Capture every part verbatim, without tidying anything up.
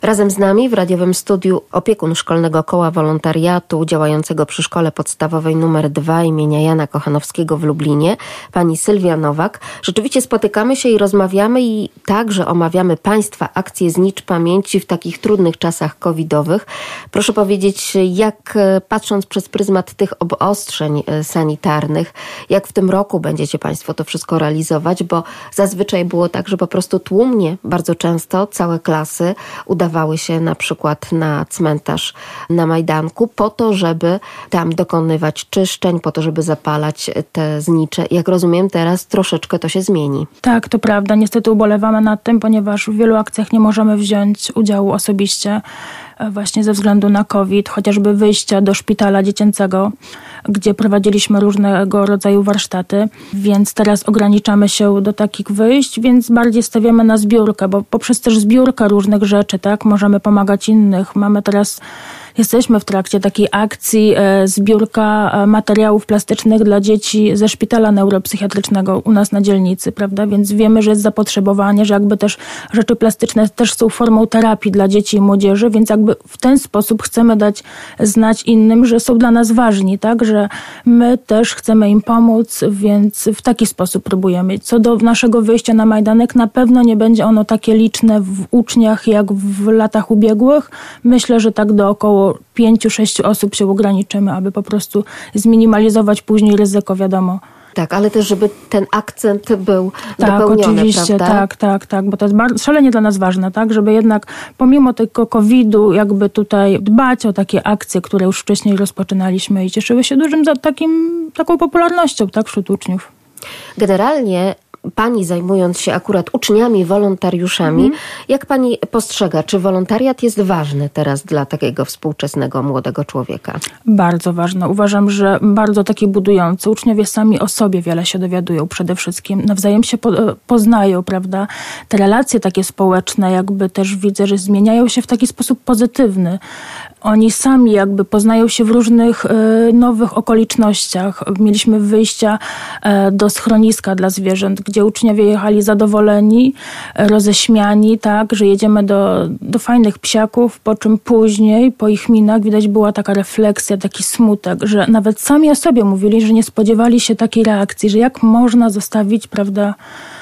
Razem z nami w radiowym studiu opiekun Szkolnego Koła Wolontariatu działającego przy Szkole Podstawowej numer dwa imienia Jana Kochanowskiego w Lublinie, pani Sylwia Nowak. Rzeczywiście spotykamy się i rozmawiamy i także omawiamy Państwa akcje Znicz Pamięci w takich trudnych czasach covidowych. Proszę powiedzieć, jak patrząc przez pryzmat tych obostrzeń sanitarnych, jak w tym roku będziecie Państwo to wszystko realizować, bo zazwyczaj było tak, że po prostu tłumnie, bardzo często całe klasy udawały się na przykład na cmentarz na Majdanku po to, żeby tam dokonywać czyszczeń, po to, żeby zapalać te znicze. Jak rozumiem, teraz troszeczkę to się zmieni. Tak, to prawda. Niestety ubolewamy nad tym, ponieważ w wielu akcjach nie możemy wziąć udziału osobiście właśnie ze względu na COVID, chociażby wyjścia do szpitala dziecięcego, gdzie prowadziliśmy różnego rodzaju warsztaty, więc teraz ograniczamy się do takich wyjść, więc bardziej stawiamy na zbiórkę, bo poprzez też zbiórkę różnych rzeczy, tak, możemy pomagać innych. Mamy teraz Jesteśmy w trakcie takiej akcji e, zbiórka e, materiałów plastycznych dla dzieci ze szpitala neuropsychiatrycznego u nas na dzielnicy, prawda? Więc wiemy, że jest zapotrzebowanie, że jakby też rzeczy plastyczne też są formą terapii dla dzieci i młodzieży, więc jakby w ten sposób chcemy dać znać innym, że są dla nas ważni, tak? Że my też chcemy im pomóc, więc w taki sposób próbujemy. Co do naszego wyjścia na Majdanek, na pewno nie będzie ono takie liczne w uczniach jak w latach ubiegłych. Myślę, że tak do około pięciu, sześciu osób się ograniczymy, aby po prostu zminimalizować później ryzyko, wiadomo. Tak, ale też, żeby ten akcent był tak, dopełniony, oczywiście, prawda? Tak, tak, tak, bo to jest bardzo, szalenie dla nas ważne, tak, żeby jednak pomimo tego kowida jakby tutaj dbać o takie akcje, które już wcześniej rozpoczynaliśmy i cieszyły się dużym za takim, taką popularnością, tak, wśród uczniów. Generalnie pani zajmując się akurat uczniami, wolontariuszami, mm. jak pani postrzega, czy wolontariat jest ważny teraz dla takiego współczesnego młodego człowieka? Bardzo ważny. Uważam, że bardzo taki budujący. Uczniowie sami o sobie wiele się dowiadują przede wszystkim. Nawzajem się po, poznają, prawda? Te relacje takie społeczne jakby też widzę, że zmieniają się w taki sposób pozytywny. Oni sami jakby poznają się w różnych y, nowych okolicznościach. Mieliśmy wyjścia y, do schroniska dla zwierząt, gdzie uczniowie jechali zadowoleni, roześmiani, tak, że jedziemy do, do fajnych psiaków, po czym później, po ich minach widać była taka refleksja, taki smutek, że nawet sami o sobie mówili, że nie spodziewali się takiej reakcji, że jak można zostawić, prawda,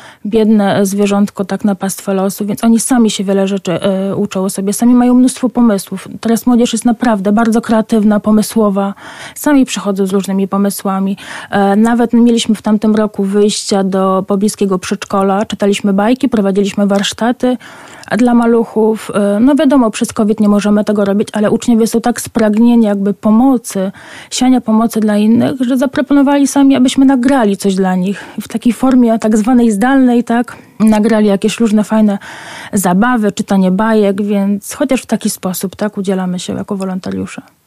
biedne zwierzątko tak na pastwę losu, więc oni sami się wiele rzeczy y, uczą o sobie, sami mają mnóstwo pomysłów. Teraz młodzież jest naprawdę bardzo kreatywna, pomysłowa, sami przychodzą z różnymi pomysłami. E, nawet mieliśmy w tamtym roku wyjścia do pobliskiego przedszkola, czytaliśmy bajki, prowadziliśmy warsztaty dla maluchów. E, no wiadomo, przez COVID nie możemy tego robić, ale uczniowie są tak spragnieni jakby pomocy, siania pomocy dla innych, że zaproponowali sami, abyśmy nagrali coś dla nich w takiej formie tak zwanej zdalnej, i tak nagrali jakieś różne fajne zabawy, czytanie bajek, więc chociaż w taki sposób tak udzielamy się jako wolontariusze.